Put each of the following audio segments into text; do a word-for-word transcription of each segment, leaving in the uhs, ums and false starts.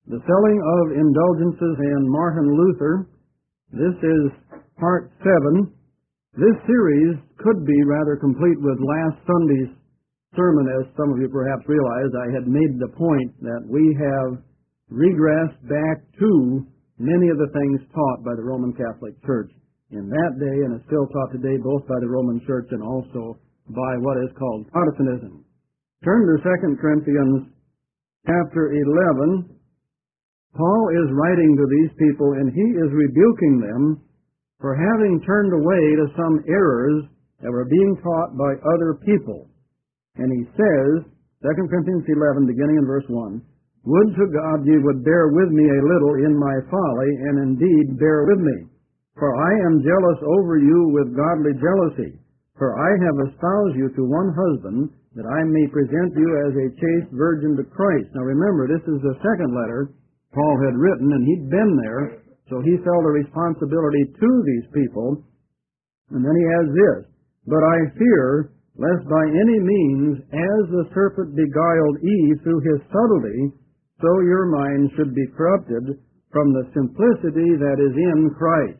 The Selling of Indulgences and Martin Luther. This is part seven. This series could be rather complete with last Sunday's sermon. As some of you perhaps realize, I had made the point that we have regressed back to many of the things taught by the Roman Catholic Church in that day, and is still taught today both by the Roman Church and also by what is called Protestantism. Turn to Second Corinthians chapter eleven. Paul is writing to these people, and he is rebuking them for having turned away to some errors that were being taught by other people. And he says, Second Corinthians eleven, beginning in verse one, "Would to God ye would bear with me a little in my folly, and indeed bear with me. For I am jealous over you with godly jealousy. For I have espoused you to one husband, that I may present you as a chaste virgin to Christ." Now remember, this is the second letter Paul had written, and he'd been there, so he felt a responsibility to these people. And then he adds this, "But I fear, lest by any means, as the serpent beguiled Eve through his subtlety, so your minds should be corrupted from the simplicity that is in Christ."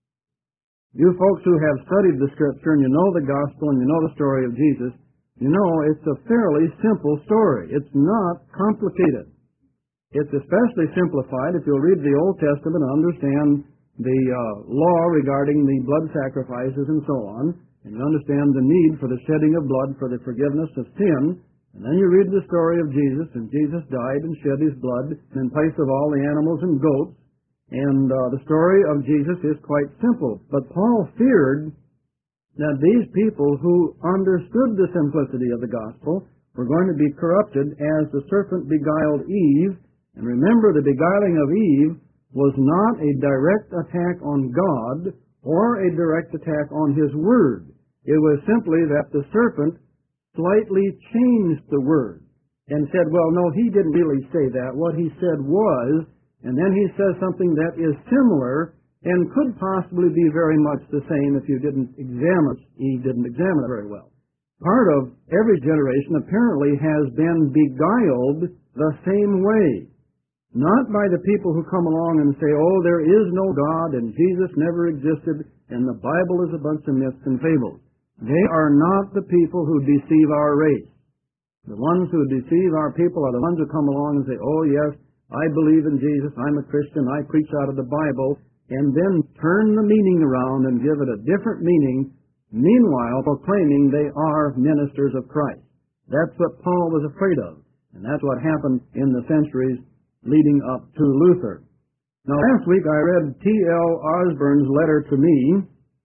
You folks who have studied the Scripture, and you know the Gospel, and you know the story of Jesus, you know it's a fairly simple story. It's not complicated. It's especially simplified if you'll read the Old Testament and understand the uh, law regarding the blood sacrifices and so on, and you understand the need for the shedding of blood for the forgiveness of sin, and then you read the story of Jesus, and Jesus died and shed his blood in place of all the animals and goats, and uh, the story of Jesus is quite simple. But Paul feared that these people who understood the simplicity of the gospel were going to be corrupted as the serpent beguiled Eve. And remember, the beguiling of Eve was not a direct attack on God or a direct attack on his word. It was simply that the serpent slightly changed the word and said, well, no, he didn't really say that. What he said was, and then he says something that is similar and could possibly be very much the same if you didn't examine it. Eve didn't examine it very well. Part of every generation apparently has been beguiled the same way. Not by the people who come along and say, oh, there is no God, and Jesus never existed, and the Bible is a bunch of myths and fables. They are not the people who deceive our race. The ones who deceive our people are the ones who come along and say, oh, yes, I believe in Jesus, I'm a Christian, I preach out of the Bible, and then turn the meaning around and give it a different meaning, meanwhile proclaiming they are ministers of Christ. That's what Paul was afraid of, and that's what happened in the centuries leading up to Luther. Now, last week I read T L Osborne's letter to me,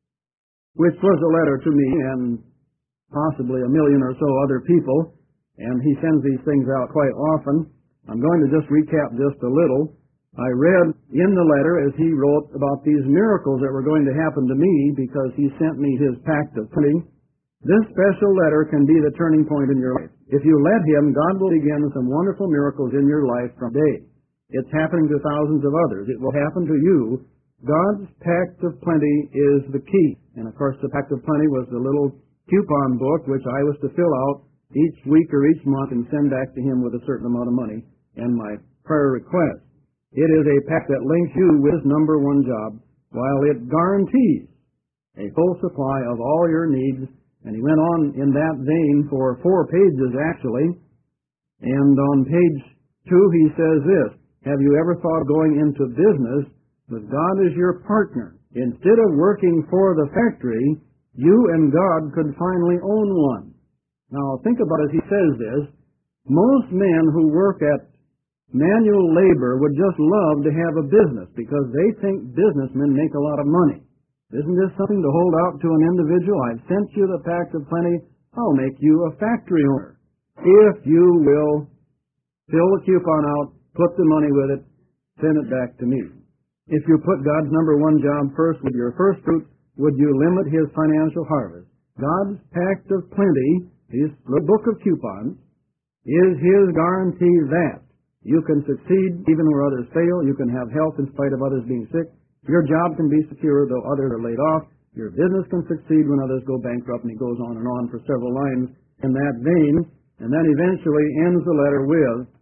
which was a letter to me and possibly a million or so other people, and he sends these things out quite often. I'm going to just recap just a little. I read in the letter as he wrote about these miracles that were going to happen to me because he sent me his pact of plenty. This special letter can be the turning point in your life. If you let him, God will begin some wonderful miracles in your life from today. It's happening to thousands of others. It will happen to you. God's pact of plenty is the key. And of course, the pact of plenty was the little coupon book which I was to fill out each week or each month and send back to him with a certain amount of money and my prayer request. It is a pact that links you with his number one job, while it guarantees a full supply of all your needs. And he went on in that vein for four pages, actually. And on page two, he says this, "Have you ever thought of going into business with God as your partner? Instead of working for the factory, you and God could finally own one." Now, think about as he says this. Most men who work at manual labor would just love to have a business because they think businessmen make a lot of money. Isn't this something to hold out to an individual? I've sent you the pact of plenty. I'll make you a factory owner if you will fill the coupon out, put the money with it, send it back to me. If you put God's number one job first with your first fruit, would you limit his financial harvest? God's pact of plenty, his little book of coupons, is his guarantee that you can succeed even where others fail. You can have health in spite of others being sick. Your job can be secure though others are laid off. Your business can succeed when others go bankrupt, and he goes on and on for several lines in that vein, and then eventually ends the letter with,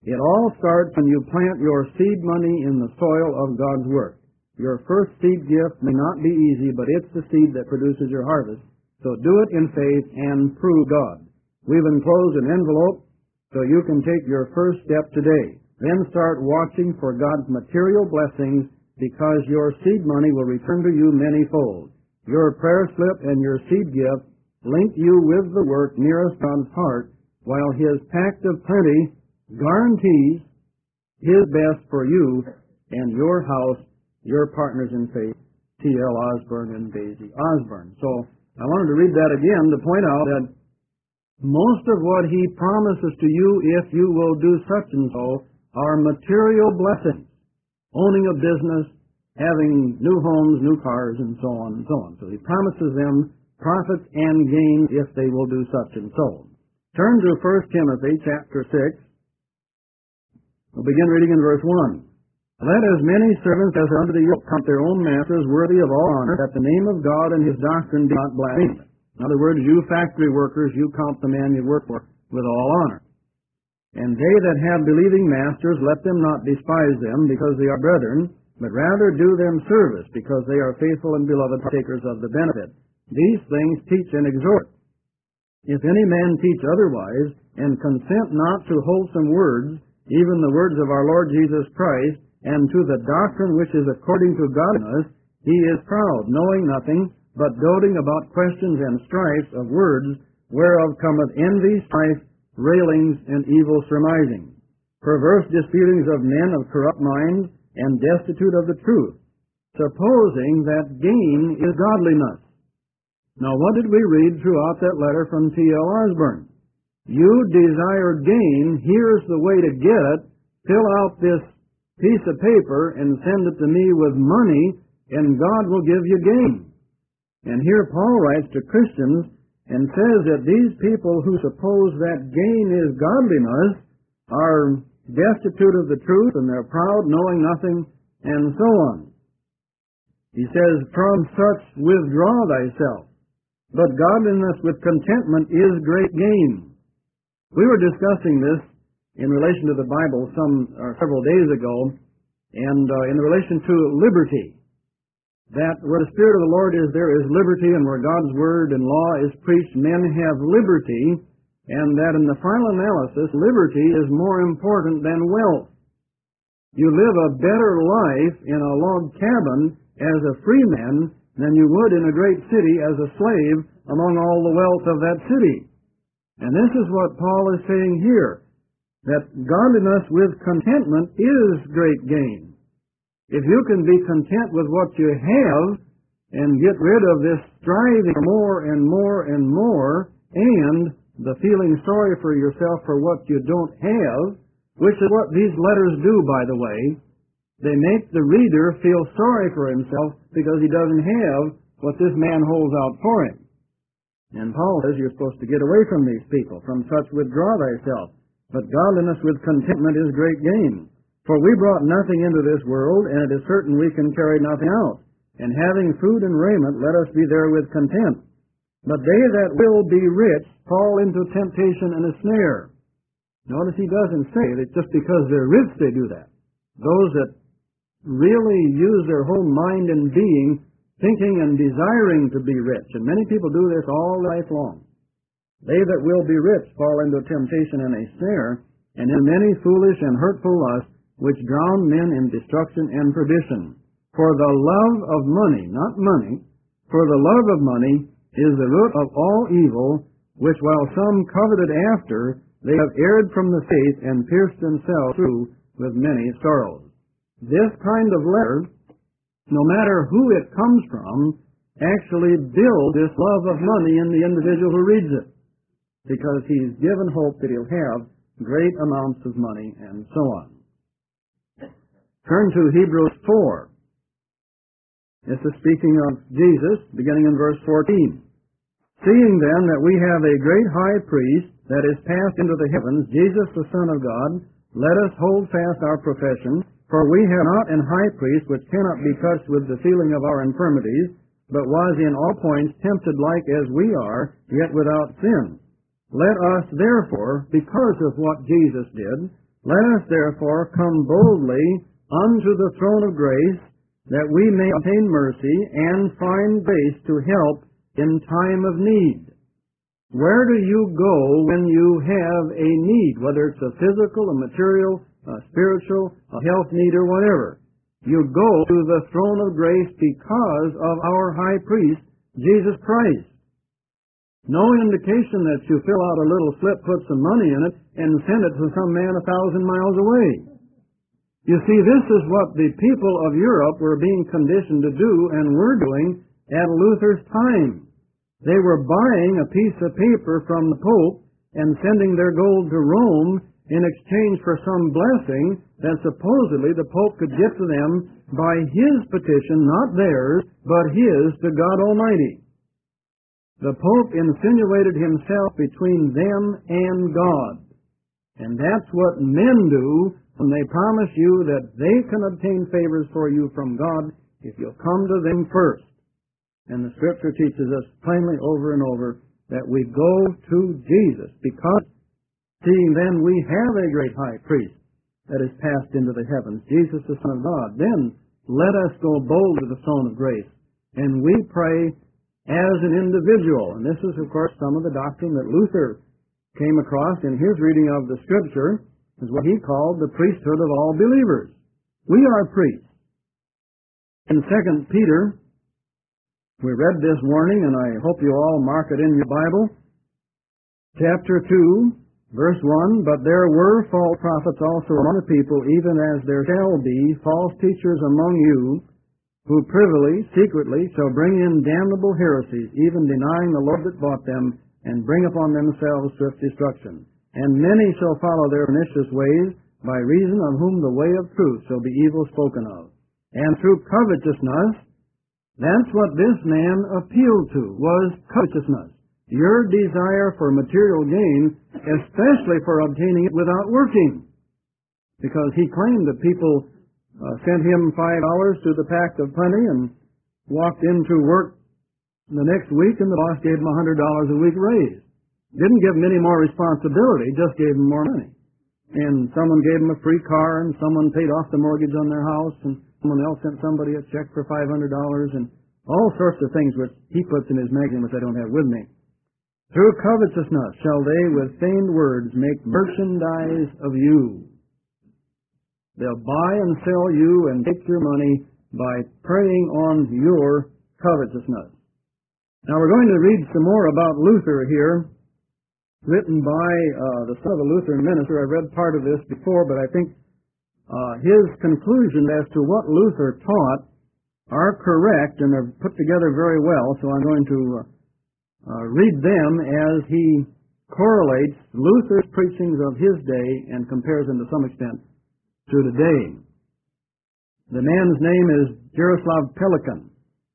It all starts when you plant your seed money in the soil of God's work. Your first seed gift may not be easy, but it's the seed that produces your harvest. So do it in faith and prove God. We've enclosed an envelope so you can take your first step today. Then start watching for God's material blessings, because your seed money will return to you manyfold. Your prayer slip and your seed gift link you with the work nearest God's heart, while His pact of plenty guarantees His best for you and your house, your partners in faith, T L Osborn and Daisy Osborn. So I wanted to read that again to point out that most of what He promises to you, if you will do such and so, are material blessings. Owning a business, having new homes, new cars, and so on and so on. So He promises them profits and gains if they will do such and so. Turn to First Timothy chapter six. We'll begin reading in verse one. Let as many servants as are under the yoke count their own masters worthy of all honor, that the name of God and His doctrine be not blasphemed. In other words, you factory workers, you count the man you work for with all honor. And they that have believing masters, let them not despise them, because they are brethren, but rather do them service, because they are faithful and beloved partakers of the benefit. These things teach and exhort. If any man teach otherwise, and consent not to wholesome words, even the words of our Lord Jesus Christ, and to the doctrine which is according to godliness, he is proud, knowing nothing, but doting about questions and strifes of words, whereof cometh envy, strife, railings, and evil surmising, perverse disputings of men of corrupt minds, and destitute of the truth, supposing that gain is godliness. Now, what did we read throughout that letter from T L Osborn? You desire gain, here's the way to get it. Fill out this piece of paper and send it to me with money, and God will give you gain. And here Paul writes to Christians and says that these people who suppose that gain is godliness are destitute of the truth, and they're proud, knowing nothing, and so on. He says, from such withdraw thyself, but godliness with contentment is great gain. We were discussing this in relation to the Bible some uh, several days ago, and uh, in relation to liberty. That where the Spirit of the Lord is, there is liberty, and where God's Word and law is preached, men have liberty, and that in the final analysis, liberty is more important than wealth. You live a better life in a log cabin as a free man than you would in a great city as a slave among all the wealth of that city. And this is what Paul is saying here, that godliness with contentment is great gain. If you can be content with what you have and get rid of this striving for more and more and more, and the feeling sorry for yourself for what you don't have, which is what these letters do, by the way, they make the reader feel sorry for himself because he doesn't have what this man holds out for him. And Paul says you're supposed to get away from these people. From such withdraw thyself. But godliness with contentment is great gain. For we brought nothing into this world, and it is certain we can carry nothing out. And having food and raiment, let us be therewith content. But they that will be rich fall into temptation and a snare. Notice he doesn't say that just because they're rich they do that. Those that really use their whole mind and being, thinking and desiring to be rich. And many people do this all life long. They that will be rich fall into temptation and a snare, and in many foolish and hurtful lusts, which drown men in destruction and perdition. For the love of money, not money, for the love of money is the root of all evil, which while some coveted after, they have erred from the faith and pierced themselves through with many sorrows. This kind of letter, no matter who it comes from, actually builds this love of money in the individual who reads it, because he's given hope that he'll have great amounts of money and so on. Turn to Hebrews four. This is speaking of Jesus, beginning in verse fourteen. Seeing then that we have a great high priest that is passed into the heavens, Jesus the Son of God, let us hold fast our profession, for we have not an high priest which cannot be touched with the feeling of our infirmities, but was in all points tempted like as we are, yet without sin. Let us therefore, because of what Jesus did, Let us therefore come boldly unto the throne of grace, that we may obtain mercy and find grace to help in time of need. Where do you go when you have a need, whether it's a physical, a material, a spiritual, a health need, or whatever? You go to the throne of grace because of our high priest, Jesus Christ. No indication that you fill out a little slip, put some money in it, and send it to some man a thousand miles away. You see, this is what the people of Europe were being conditioned to do and were doing at Luther's time. They were buying a piece of paper from the Pope and sending their gold to Rome in exchange for some blessing that supposedly the Pope could give to them by his petition, not theirs, but his to God Almighty. The Pope insinuated himself between them and God. And that's what men do when they promise you that they can obtain favors for you from God if you'll come to them first. And the Scripture teaches us plainly over and over that we go to Jesus because, seeing then we have a great high priest that is passed into the heavens, Jesus the Son of God, then let us go bold to the throne of grace. And we pray as an individual. And this is, of course, some of the doctrine that Luther came across in his reading of the Scripture, is what he called the priesthood of all believers. We are priests. In Second Peter, we read this morning, and I hope you all mark it in your Bible, chapter two, verse one, "But there were false prophets also among the people, even as there shall be false teachers among you, who privily, secretly, shall bring in damnable heresies, even denying the Lord that bought them, and bring upon themselves swift destruction. And many shall follow their pernicious ways, by reason of whom the way of truth shall be evil spoken of. And through covetousness," that's what this man appealed to, was covetousness. Your desire for material gain, especially for obtaining it without working. Because he claimed that people uh, sent him five dollars to the pack of plenty and walked into work the next week, and the boss gave him a hundred dollars a week raise. Didn't give him any more responsibility, just gave him more money. And someone gave him a free car, and someone paid off the mortgage on their house, and someone else sent somebody a check for five hundred dollars, and all sorts of things which he puts in his magazine, which I don't have with me. "Through covetousness shall they with feigned words make merchandise of you." They'll buy and sell you and take your money by preying on your covetousness. Now we're going to read some more about Luther here, written by uh, the son of a Lutheran minister. I've read part of this before, but I think uh, his conclusions as to what Luther taught are correct and are put together very well, so I'm going to uh, uh, read them as he correlates Luther's preachings of his day and compares them to some extent to today. The man's name is Jaroslav Pelikan.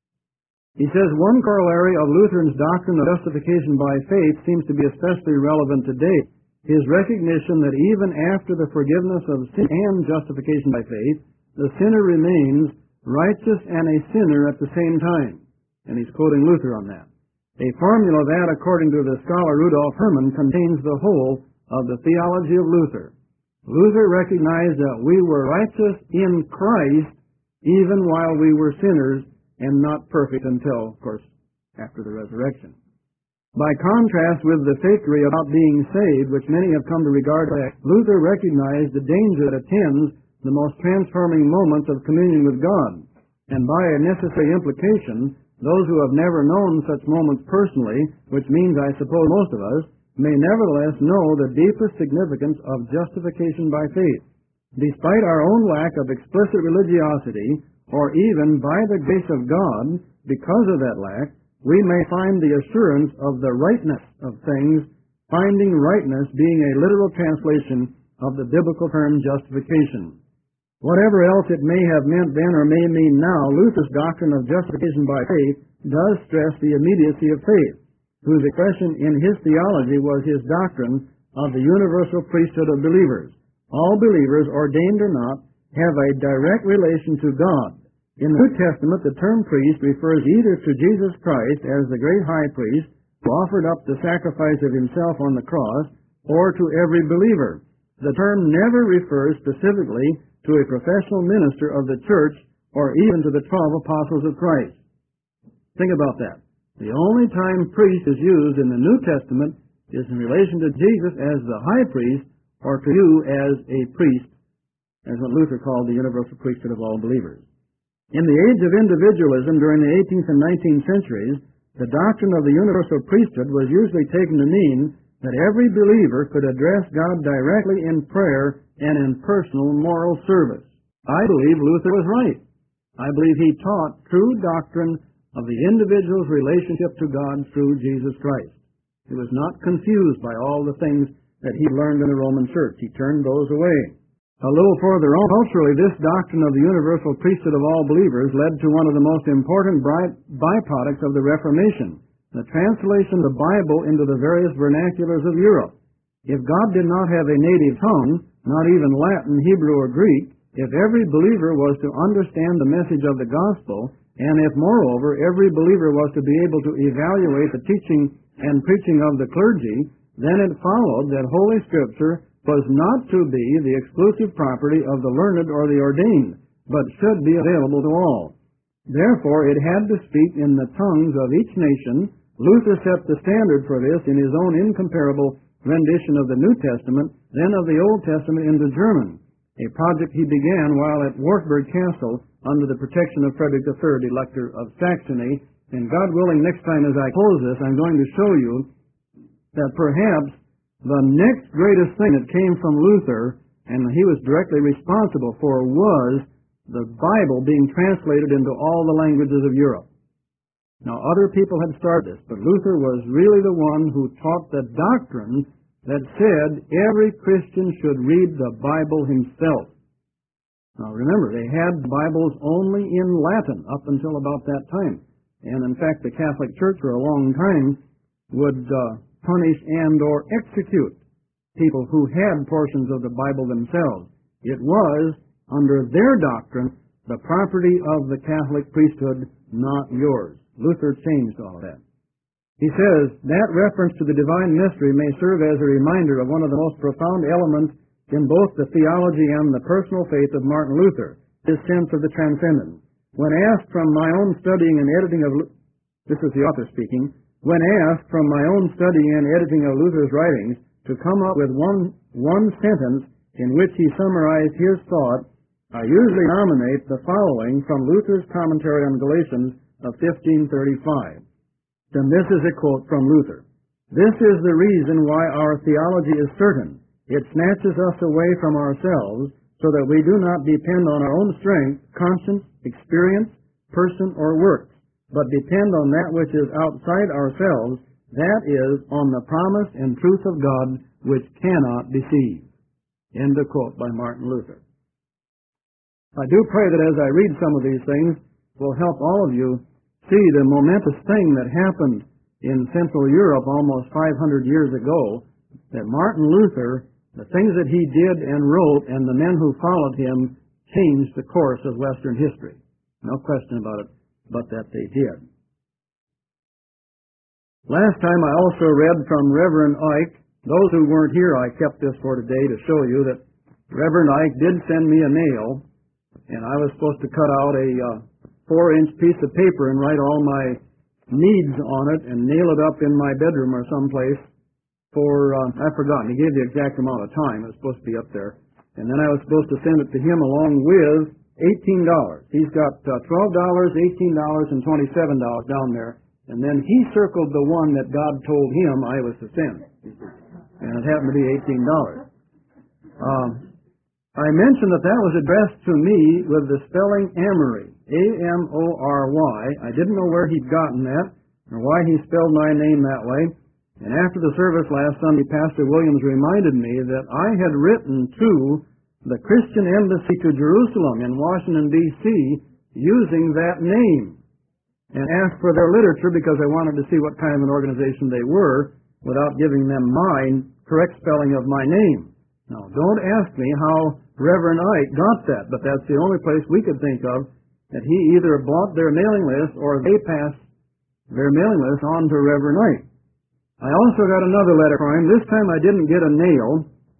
He says, "One corollary of Luther's doctrine of justification by faith seems to be especially relevant today. His recognition that even after the forgiveness of sin and justification by faith, the sinner remains righteous and a sinner at the same time." And he's quoting Luther on that. A formula that, according to the scholar Rudolf Hermann, contains the whole of the theology of Luther. Luther recognized that we were righteous in Christ even while we were sinners, and not perfect until, of course, after the resurrection. By contrast with the fakery about being saved, which many have come to regard as, Luther recognized the danger that attends the most transforming moments of communion with God, and by a necessary implication, those who have never known such moments personally, which means, I suppose, most of us, may nevertheless know the deepest significance of justification by faith. Despite our own lack of explicit religiosity, or even by the grace of God, because of that lack, we may find the assurance of the rightness of things, finding rightness being a literal translation of the biblical term justification. Whatever else it may have meant then or may mean now, Luther's doctrine of justification by faith does stress the immediacy of faith, whose expression in his theology was his doctrine of the universal priesthood of believers. All believers, ordained or not, have a direct relation to God. In the New Testament, the term priest refers either to Jesus Christ as the great high priest who offered up the sacrifice of himself on the cross, or to every believer. The term never refers specifically to a professional minister of the church or even to the twelve apostles of Christ. Think about that. The only time priest is used in the New Testament is in relation to Jesus as the high priest or to you as a priest, as what Luther called the universal priesthood of all believers. In the age of individualism during the eighteenth and nineteenth centuries, the doctrine of the universal priesthood was usually taken to mean that every believer could address God directly in prayer and in personal moral service. I believe Luther was right. I believe he taught true doctrine of the individual's relationship to God through Jesus Christ. He was not confused by all the things that he learned in the Roman Church. He turned those away. A little further on, culturally, this doctrine of the universal priesthood of all believers led to one of the most important byproducts of the Reformation, the translation of the Bible into the various vernaculars of Europe. If God did not have a native tongue, not even Latin, Hebrew, or Greek, if every believer was to understand the message of the gospel, and if, moreover, every believer was to be able to evaluate the teaching and preaching of the clergy, then it followed that Holy Scripture was not to be the exclusive property of the learned or the ordained, but should be available to all. Therefore, it had to speak in the tongues of each nation. Luther set the standard for this in his own incomparable rendition of the New Testament, then of the Old Testament into German, a project he began while at Wartburg Castle under the protection of Frederick the Third, Elector of Saxony. And God willing, next time as I close this, I'm going to show you that perhaps the next greatest thing that came from Luther, and he was directly responsible for, was the Bible being translated into all the languages of Europe. Now, other people had started this, but Luther was really the one who taught the doctrine that said every Christian should read the Bible himself. Now, remember, they had Bibles only in Latin up until about that time. And, in fact, the Catholic Church for a long time would uh, punish and or execute people who had portions of the Bible themselves. It was, under their doctrine, the property of the Catholic priesthood, not yours. Luther changed all of that. He says, that reference to the divine mystery may serve as a reminder of one of the most profound elements in both the theology and the personal faith of Martin Luther, his sense of the transcendent. When asked from my own studying and editing of, this is the author speaking, when asked from my own studying and editing of Luther's writings to come up with one, one sentence in which he summarized his thought, I usually nominate the following from Luther's commentary on Galatians of fifteen thirty-five. Then this is a quote from Luther. This is the reason why our theology is certain. It snatches us away from ourselves so that we do not depend on our own strength, conscience, experience, person, or works, but depend on that which is outside ourselves, that is, on the promise and truth of God, which cannot deceive. End of quote by Martin Luther. I do pray that as I read some of these things, will help all of you see the momentous thing that happened in Central Europe almost five hundred years ago, that Martin Luther, the things that he did and wrote, and the men who followed him, changed the course of Western history. No question about it, but that they did. Last time I also read from Reverend Ike. Those who weren't here, I kept this for today to show you that Reverend Ike did send me a nail, and I was supposed to cut out a uh, four-inch piece of paper and write all my needs on it and nail it up in my bedroom or someplace for, uh, I've forgotten, he gave the exact amount of time. It was supposed to be up there. And then I was supposed to send it to him along with eighteen dollars. He's got uh, twelve dollars, eighteen dollars, and twenty-seven dollars down there. And then he circled the one that God told him I was to send. And it happened to be eighteen dollars. Um, I mentioned that that was addressed to me with the spelling Amory, A M O R Y. I didn't know where he'd gotten that or why he spelled my name that way. And after the service last Sunday, Pastor Williams reminded me that I had written to the Christian Embassy to Jerusalem in Washington, D C using that name and asked for their literature because I wanted to see what kind of an organization they were without giving them my correct spelling of my name. Now, don't ask me how Reverend Ike got that, but that's the only place we could think of that he either bought their mailing list or they passed their mailing list on to Reverend Ike. I also got another letter from him. This time I didn't get a nail.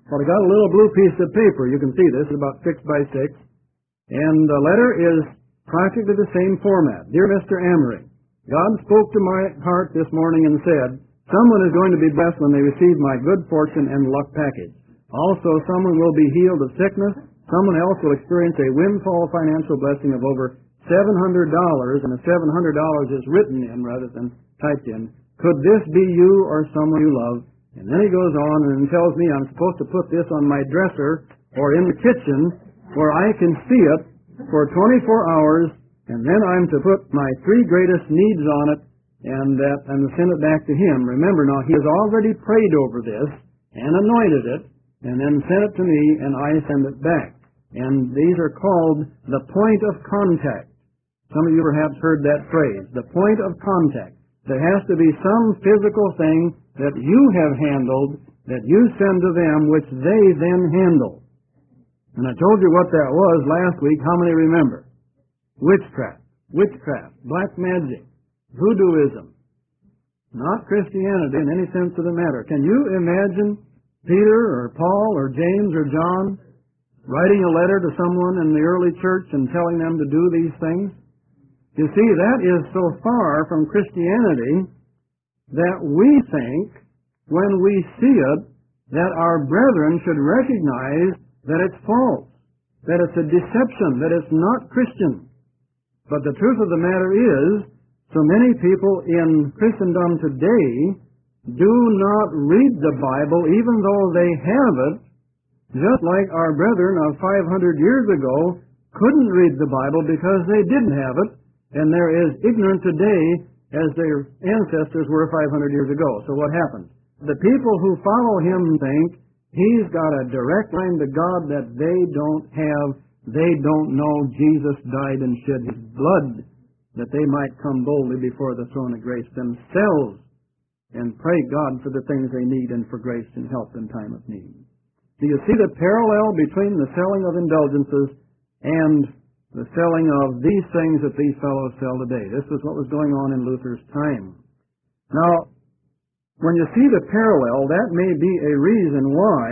Well, I got a little blue piece of paper. You can see this, it's about six by six. And the letter is practically the same format. Dear Mister Amory, God spoke to my heart this morning and said, someone is going to be blessed when they receive my good fortune and luck package. Also, someone will be healed of sickness. Someone else will experience a windfall financial blessing of over seven hundred dollars, and the seven hundred dollars is written in rather than typed in. Could this be you or someone you love? And then he goes on and tells me I'm supposed to put this on my dresser or in the kitchen where I can see it for twenty-four hours, and then I'm to put my three greatest needs on it and that and send it back to him. Remember now, he has already prayed over this and anointed it and then sent it to me, and I send it back. And these are called the point of contact. Some of you perhaps heard that phrase, the point of contact. There has to be some physical thing that you have handled that you send to them, which they then handle. And I told you what that was last week. How many remember? Witchcraft. Witchcraft. Black magic. Voodooism. Not Christianity in any sense of the matter. Can you imagine Peter or Paul or James or John writing a letter to someone in the early church and telling them to do these things? You see, that is so far from Christianity that we think, when we see it, that our brethren should recognize that it's false, that it's a deception, that it's not Christian. But the truth of the matter is, so many people in Christendom today do not read the Bible even though they have it, just like our brethren of five hundred years ago couldn't read the Bible because they didn't have it, and they're as ignorant today as their ancestors were five hundred years ago. So what happens? The people who follow him think he's got a direct line to God that they don't have. They don't know Jesus died and shed his blood that they might come boldly before the throne of grace themselves and pray God for the things they need and for grace and help in time of need. Do you see the parallel between the selling of indulgences and the selling of these things that these fellows sell today? This is what was going on in Luther's time. Now, when you see the parallel, that may be a reason why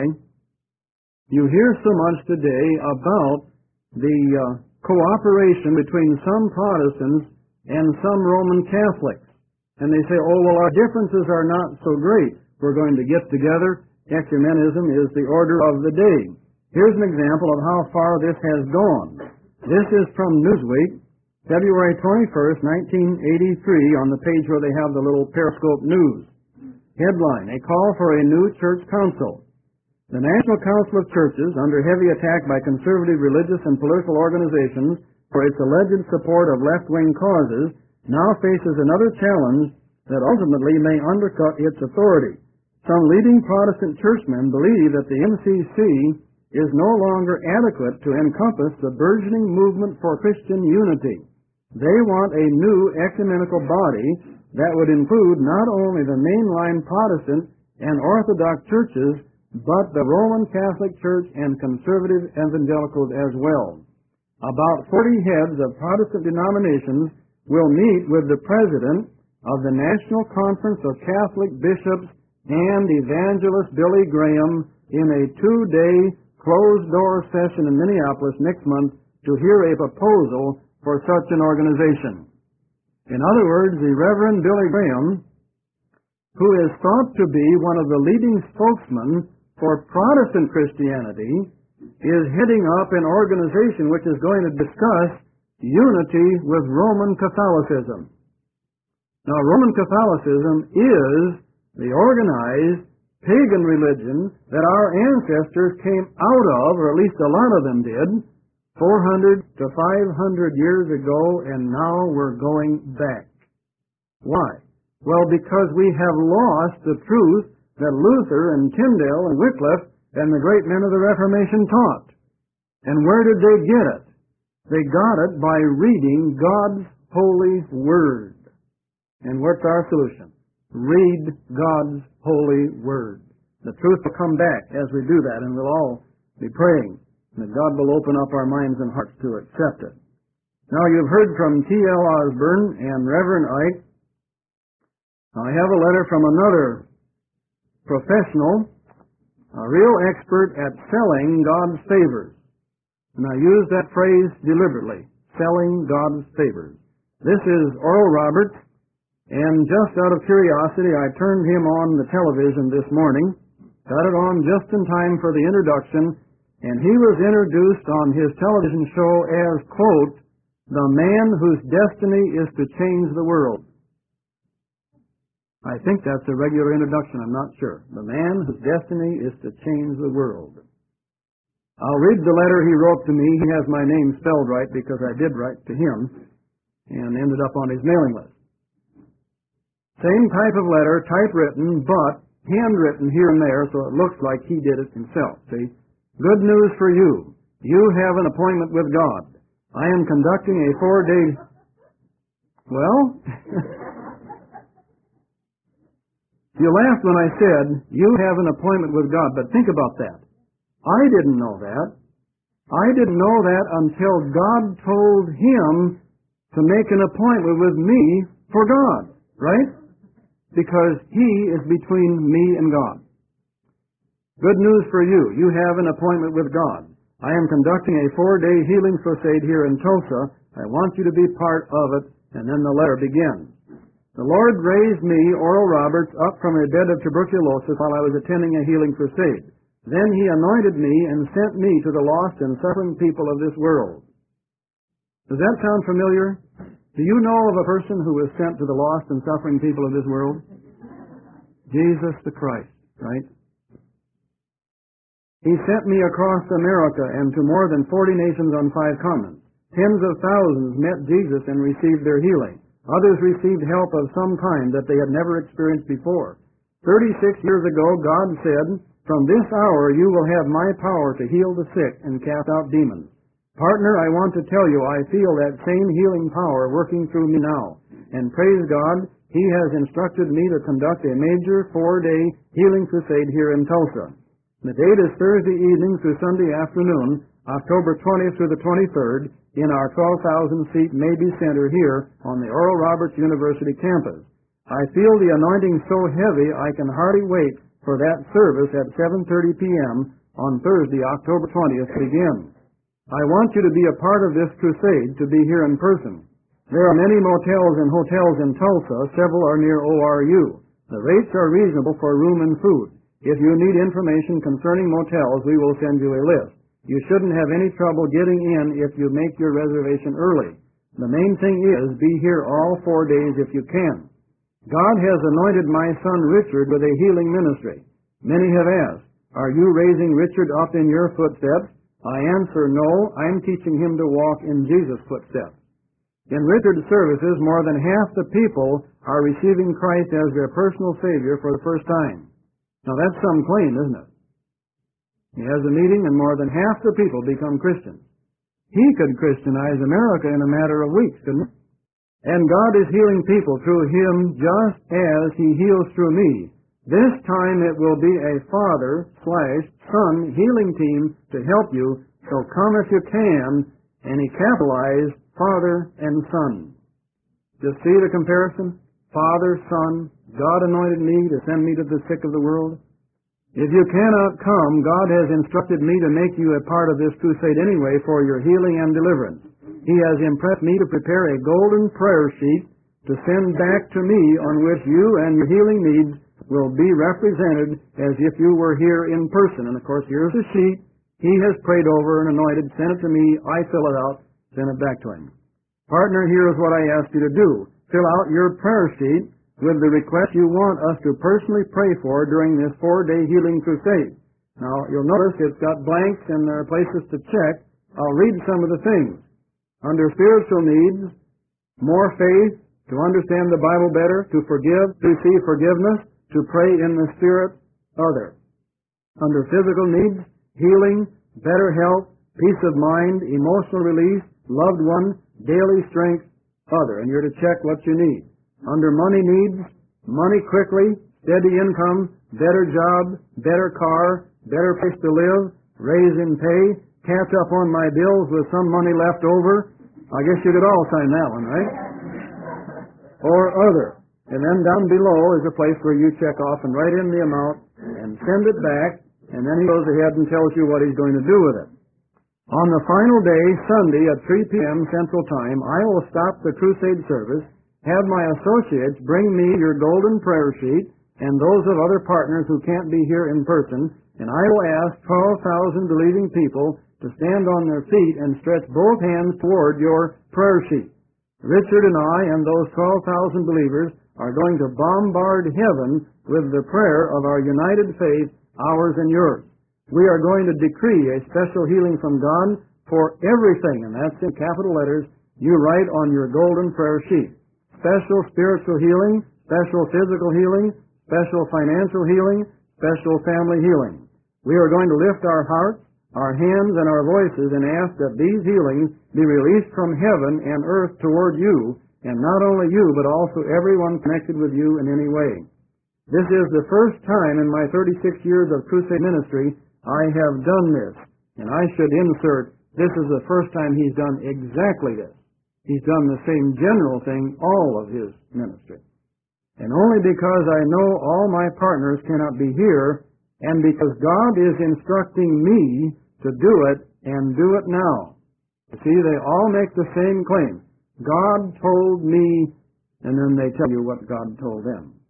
you hear so much today about the uh, cooperation between some Protestants and some Roman Catholics. And they say, oh, well, our differences are not so great. We're going to get together. Ecumenism is the order of the day. Here's an example of how far this has gone. This is from Newsweek, February twenty-first, nineteen eighty-three, on the page where they have the little Periscope News. Headline, a call for a new church council. The National Council of Churches, under heavy attack by conservative religious and political organizations for its alleged support of left-wing causes, now faces another challenge that ultimately may undercut its authority. Some leading Protestant churchmen believe that the M C C is no longer adequate to encompass the burgeoning movement for Christian unity. They want a new ecumenical body that would include not only the mainline Protestant and Orthodox churches, but the Roman Catholic Church and conservative evangelicals as well. About forty heads of Protestant denominations will meet with the president of the National Conference of Catholic Bishops and evangelist Billy Graham in a two-day closed-door session in Minneapolis next month to hear a proposal for such an organization. In other words, the Reverend Billy Graham, who is thought to be one of the leading spokesmen for Protestant Christianity, is heading up an organization which is going to discuss unity with Roman Catholicism. Now, Roman Catholicism is the organized pagan religion that our ancestors came out of, or at least a lot of them did, four hundred to five hundred years ago, and now we're going back. Why? Well, because we have lost the truth that Luther and Tyndale and Wycliffe and the great men of the Reformation taught. And where did they get it? They got it by reading God's holy word. And what's our solution? Read God's holy word. The truth will come back as we do that, and we'll all be praying that God will open up our minds and hearts to accept it. Now, you've heard from T L Osborne and Reverend Ike. I have a letter from another professional A real expert at selling God's favors. And I use that phrase deliberately, selling God's favors. This is Oral Roberts, and just out of curiosity, I turned him on the television this morning, got it on just in time for the introduction, and he was introduced on his television show as, quote, the man whose destiny is to change the world. I think that's a regular introduction, I'm not sure. The man whose destiny is to change the world. I'll read the letter he wrote to me. He has my name spelled right because I did write to him and ended up on his mailing list. Same type of letter, typewritten, but handwritten here and there, so it looks like he did it himself. See? Good news for you. You have an appointment with God. I am conducting a four-day... Well... You laughed when I said, you have an appointment with God, but think about that. I didn't know that. I didn't know that until God told him to make an appointment with me for God, right? Because he is between me and God. Good news for you. You have an appointment with God. I am conducting a four-day healing crusade here in Tulsa. I want you to be part of it, and then the letter begins. The Lord raised me, Oral Roberts, up from a bed of tuberculosis while I was attending a healing crusade. Then he anointed me and sent me to the lost and suffering people of this world. Does that sound familiar? Do you know of a person who was sent to the lost and suffering people of this world? Jesus the Christ, right? He sent me across America and to more than forty nations on five continents. Tens of thousands met Jesus and received their healing. Others received help of some kind that they had never experienced before. Thirty-six years ago, God said, from this hour you will have my power to heal the sick and cast out demons. Partner, I want to tell you, I feel that same healing power working through me now. And praise God, He has instructed me to conduct a major four-day healing crusade here in Tulsa. The date is Thursday evening through Sunday afternoon, October twentieth through the twenty-third, in our twelve thousand seat Mabee Center here on the Oral Roberts University campus. I feel the anointing so heavy I can hardly wait for that service at seven thirty p.m. on Thursday, October twentieth to begin. I want you to be a part of this crusade, to be here in person. There are many motels and hotels in Tulsa. Several are near O R U. The rates are reasonable for room and food. If you need information concerning motels, we will send you a list. You shouldn't have any trouble getting in if you make your reservation early. The main thing is, be here all four days if you can. God has anointed my son Richard with a healing ministry. Many have asked, are you raising Richard up in your footsteps? I answer, no, I'm teaching him to walk in Jesus' footsteps. In Richard's services, more than half the people are receiving Christ as their personal Savior for the first time. Now that's some claim, isn't it? He has a meeting and more than half the people become Christians. He could Christianize America in a matter of weeks, couldn't he? And God is healing people through him just as he heals through me. This time it will be a father slash son healing team to help you, so come if you can, and he capitalized father and son. Just see the comparison? Father, son, God anointed me to send me to the sick of the world. If you cannot come, God has instructed me to make you a part of this crusade anyway for your healing and deliverance. He has impressed me to prepare a golden prayer sheet to send back to me on which you and your healing needs will be represented as if you were here in person. And of course, here's a sheet he has prayed over and anointed. Send it to me. I fill it out. Send it back to him. Partner, here is what I ask you to do. Fill out your prayer sheet with the request you want us to personally pray for during this four-day healing crusade. Now, you'll notice it's got blanks and there are places to check. I'll read some of the things. Under spiritual needs, more faith, to understand the Bible better, to forgive, to receive forgiveness, to pray in the Spirit, other. Under physical needs, healing, better health, peace of mind, emotional release, loved one, daily strength, other. And you're to check what you need. Under money needs, money quickly, steady income, better job, better car, better place to live, raise in pay, catch up on my bills with some money left over. I guess you could all sign that one, right? Or other. And then down below is a place where you check off and write in the amount and send it back. and then he goes ahead and tells you what he's going to do with it. On the final day, Sunday at three p.m. Central Time, I will stop the crusade service, have my associates bring me your golden prayer sheet and those of other partners who can't be here in person, and I will ask twelve thousand believing people to stand on their feet and stretch both hands toward your prayer sheet. Richard and I and those twelve thousand believers are going to bombard heaven with the prayer of our united faith, ours and yours. We are going to decree a special healing from God for everything, and that's in capital letters you write on your golden prayer sheet. Special spiritual healing, special physical healing, special financial healing, special family healing. We are going to lift our hearts, our hands, and our voices and ask that these healings be released from heaven and earth toward you, and not only you, but also everyone connected with you in any way. This is the first time in my thirty-six years of crusade ministry I have done this, and I should insert, this is the first time he's done exactly this. He's done the same general thing all of his ministry. And only because I know all my partners cannot be here, and because God is instructing me to do it, and do it now. You see, they all make the same claim. God told me, and then they tell you what God told them.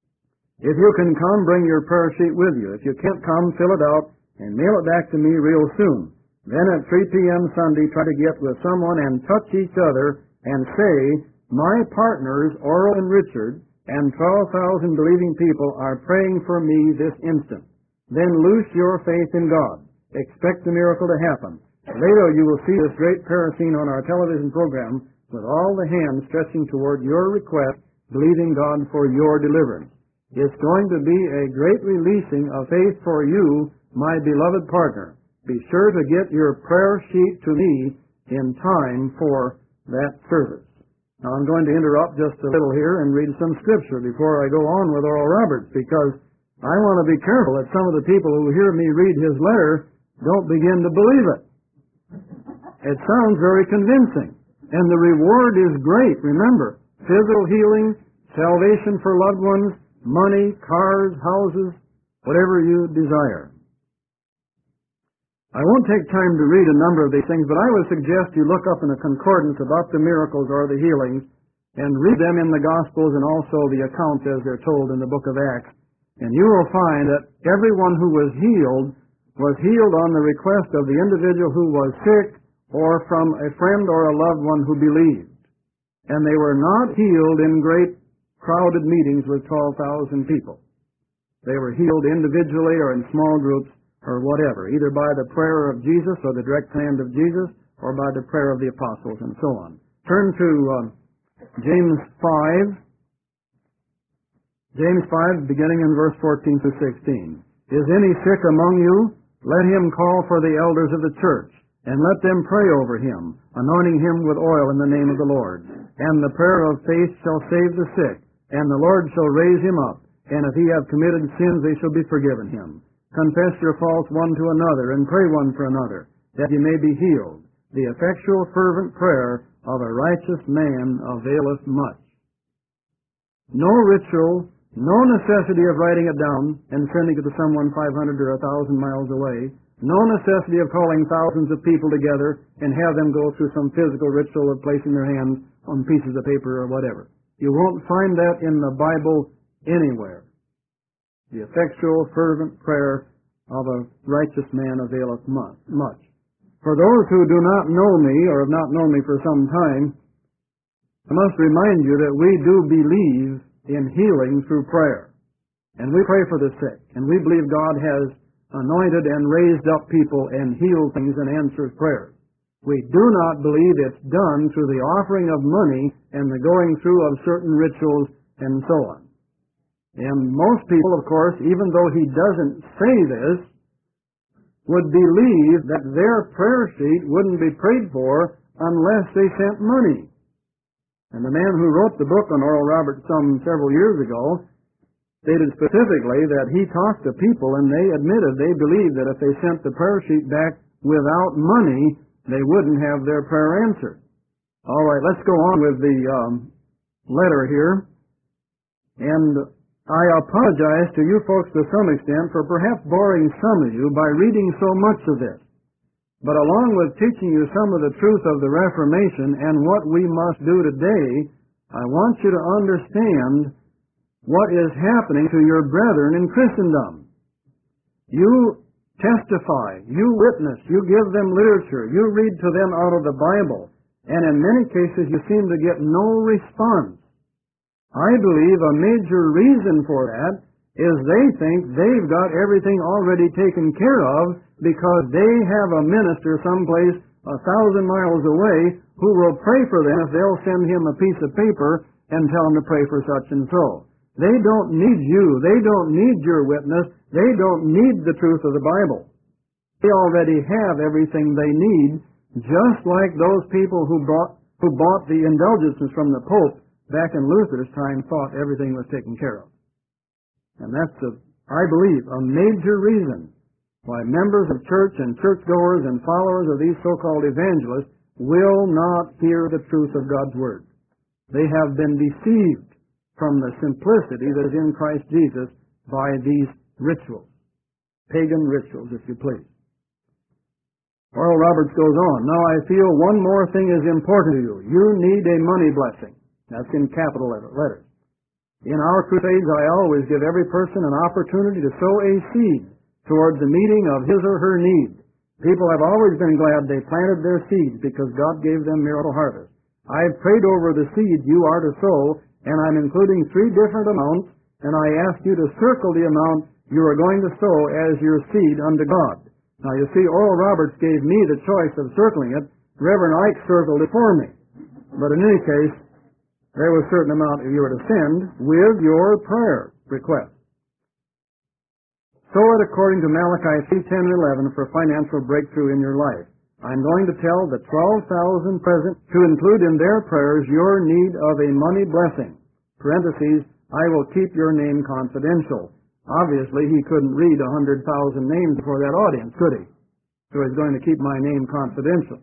If you can come, bring your prayer sheet with you. If you can't come, fill it out and mail it back to me real soon. Then at three p.m. Sunday, try to get with someone and touch each other and say, my partners, Oral and Richard, and twelve thousand believing people are praying for me this instant. Then loose your faith in God. Expect the miracle to happen. Later you will see this great prayer scene on our television program with all the hands stretching toward your request, believing God for your deliverance. It's going to be a great releasing of faith for you, my beloved partner. Be sure to get your prayer sheet to me in time for that service. Now I'm going to interrupt just a little here and read some scripture before I go on with Oral Roberts, because I want to be careful that some of the people who hear me read his letter don't begin to believe it. It sounds very convincing, and the reward is great. Remember, physical healing, salvation for loved ones, money, cars, houses, whatever you desire. I won't take time to read a number of these things, but I would suggest you look up in a concordance about the miracles or the healings and read them in the Gospels and also the accounts as they're told in the book of Acts. And you will find that everyone who was healed was healed on the request of the individual who was sick or from a friend or a loved one who believed. And they were not healed in great crowded meetings with twelve thousand people. They were healed individually or in small groups or whatever, either by the prayer of Jesus or the direct command of Jesus or by the prayer of the apostles and so on. Turn to uh, James five. James five, beginning in verse fourteen through sixteen. Is any sick among you? Let him call for the elders of the church, and let them pray over him, anointing him with oil in the name of the Lord. And the prayer of faith shall save the sick, and the Lord shall raise him up. And if he have committed sins, they shall be forgiven him. Confess your faults one to another, and pray one for another, that ye may be healed. The effectual fervent prayer of a righteous man availeth much. No ritual, no necessity of writing it down and sending it to someone five hundred or one thousand miles away. No necessity of calling thousands of people together and have them go through some physical ritual of placing their hands on pieces of paper or whatever. You won't find that in the Bible anywhere. The effectual, fervent prayer of a righteous man availeth much. For those who do not know me or have not known me for some time, I must remind you that we do believe in healing through prayer. And we pray for the sick. And we believe God has anointed and raised up people and healed things and answers prayers. We do not believe it's done through the offering of money and the going through of certain rituals and so on. And most people, of course, even though he doesn't say this, would believe that their prayer sheet wouldn't be prayed for unless they sent money. And the man who wrote the book on Oral Roberts some several years ago stated specifically that he talked to people and they admitted they believed that if they sent the prayer sheet back without money, they wouldn't have their prayer answered. All right, let's go on with the um, letter here. And I apologize to you folks to some extent for perhaps boring some of you by reading so much of this. But along with teaching you some of the truth of the Reformation and what we must do today, I want you to understand what is happening to your brethren in Christendom. You testify, you witness, you give them literature, you read to them out of the Bible, and in many cases you seem to get no response. I believe a major reason for that is they think they've got everything already taken care of because they have a minister someplace a thousand miles away who will pray for them if they'll send him a piece of paper and tell him to pray for such and so. They don't need you. They don't need your witness. They don't need the truth of the Bible. They already have everything they need, just like those people who bought, who bought the indulgences from the Pope back in Luther's time thought everything was taken care of. And that's, a, I believe, a major reason why members of church and churchgoers and followers of these so-called evangelists will not hear the truth of God's Word. They have been deceived from the simplicity that is in Christ Jesus by these rituals, pagan rituals, if you please. Oral Roberts goes on, now I feel one more thing is important to you. You need a money blessing. That's in capital letters. In our crusades, I always give every person an opportunity to sow a seed towards the meeting of his or her need. People have always been glad they planted their seeds because God gave them miracle harvest. I've prayed over the seed you are to sow, and I'm including three different amounts, and I ask you to circle the amount you are going to sow as your seed unto God. Now, you see, Oral Roberts gave me the choice of circling it. Reverend Ike circled it for me. But in any case, there was a certain amount you were to send with your prayer request. Sow it according to Malachi three, ten, and eleven for financial breakthrough in your life. I'm going to tell the twelve thousand present to include in their prayers your need of a money blessing. Parentheses, I will keep your name confidential. Obviously, he couldn't read one hundred thousand names for that audience, could he? So he's going to keep my name confidential.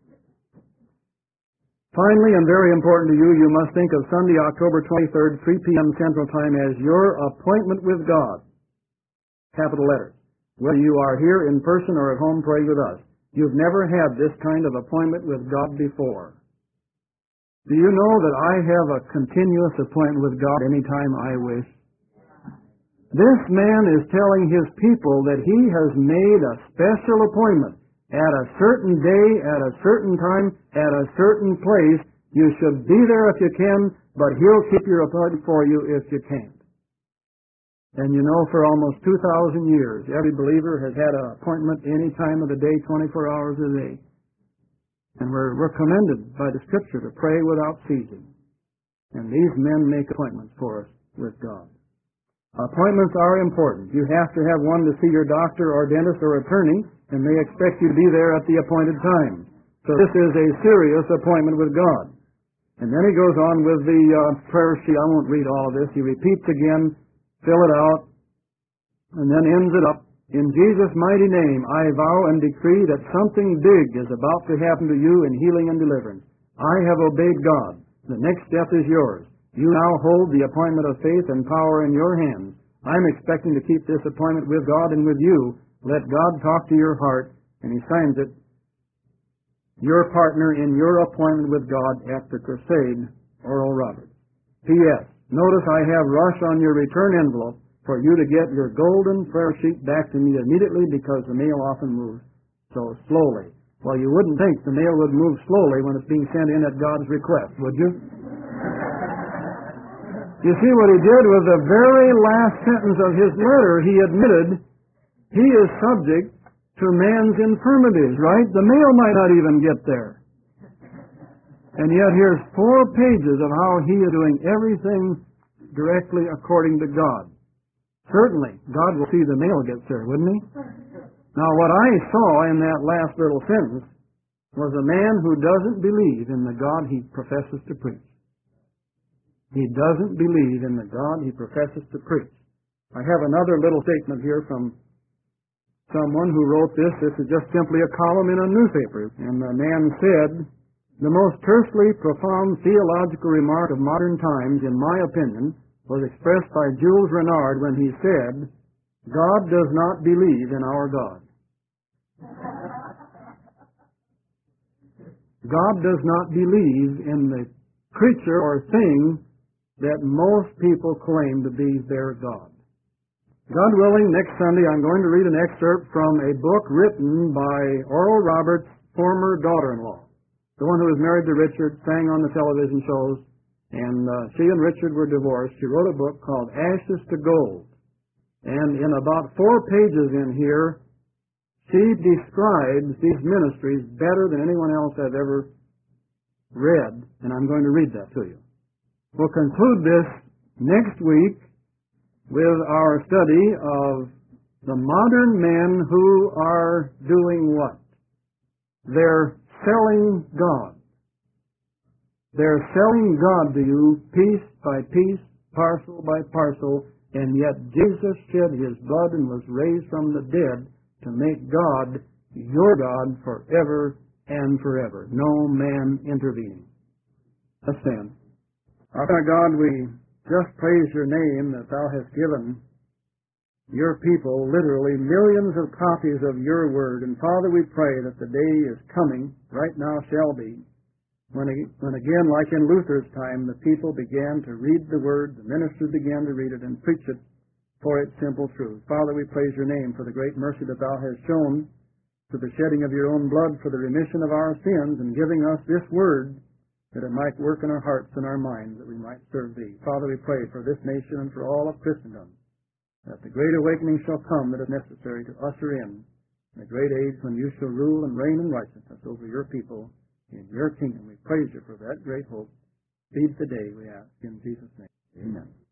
Finally, and very important to you, you must think of Sunday, October twenty-third, three p.m. Central Time as your appointment with God. Capital letters. Whether you are here in person or at home praying with us, you've never had this kind of appointment with God before. Do you know that I have a continuous appointment with God anytime I wish? This man is telling his people that he has made a special appointment at a certain day, at a certain time, at a certain place. You should be there if you can, but he'll keep your appointment for you if you can't. And you know, for almost two thousand years, every believer has had an appointment any time of the day, twenty-four hours a day. And we're, we're commended by the Scripture to pray without ceasing. And these men make appointments for us with God. Appointments are important. You have to have one to see your doctor or dentist or attorney, and they expect you to be there at the appointed time. So this is a serious appointment with God. And then he goes on with the uh, prayer sheet. I won't read all of this. He repeats again, fill it out, and then ends it up. In Jesus' mighty name, I vow and decree that something big is about to happen to you in healing and deliverance. I have obeyed God. The next step is yours. You now hold the appointment of faith and power in your hands. I'm expecting to keep this appointment with God and with you. Let God talk to your heart, and he signs it. Your partner in your appointment with God at the crusade, Oral Roberts. P S. Notice I have rush on your return envelope for you to get your golden prayer sheet back to me immediately because the mail often moves so slowly. Well, you wouldn't think the mail would move slowly when it's being sent in at God's request, would you? You see what he did with the very last sentence of his letter. He admitted he is subject to man's infirmities, right? The mail might not even get there. And yet here's four pages of how he is doing everything directly according to God. Certainly, God will see the mail gets there, wouldn't he? Now, what I saw in that last little sentence was a man who doesn't believe in the God he professes to preach. He doesn't believe in the God he professes to preach. I have another little statement here from someone who wrote this. This is just simply a column in a newspaper. And the man said, the most tersely profound theological remark of modern times, in my opinion, was expressed by Jules Renard when he said, "God does not believe in our God." God does not believe in the creature or thing that most people claim to be their God. God willing, next Sunday I'm going to read an excerpt from a book written by Oral Roberts' former daughter-in-law, the one who was married to Richard, sang on the television shows, and uh, she and Richard were divorced. She wrote a book called Ashes to Gold. And in about four pages in here, she describes these ministries better than anyone else I've ever read, and I'm going to read that to you. We'll conclude this next week with our study of the modern men who are doing what? They're selling God. They're selling God to you piece by piece, parcel by parcel, and yet Jesus shed His blood and was raised from the dead to make God your God forever and forever. No man intervening. Let's stand. Our God, we just praise your name that thou hast given your people literally millions of copies of your word. And Father, we pray that the day is coming, right now shall be, when, when again, like in Luther's time, the people began to read the word, the ministers began to read it and preach it for its simple truth. Father, we praise your name for the great mercy that thou hast shown to the shedding of your own blood for the remission of our sins and giving us this word that it might work in our hearts and our minds that we might serve thee. Father, we pray for this nation and for all of Christendom that the great awakening shall come that is necessary to usher in the great age when you shall rule and reign in righteousness over your people in your kingdom. We praise you for that great hope. Feed the day, we ask, in Jesus' name. Amen.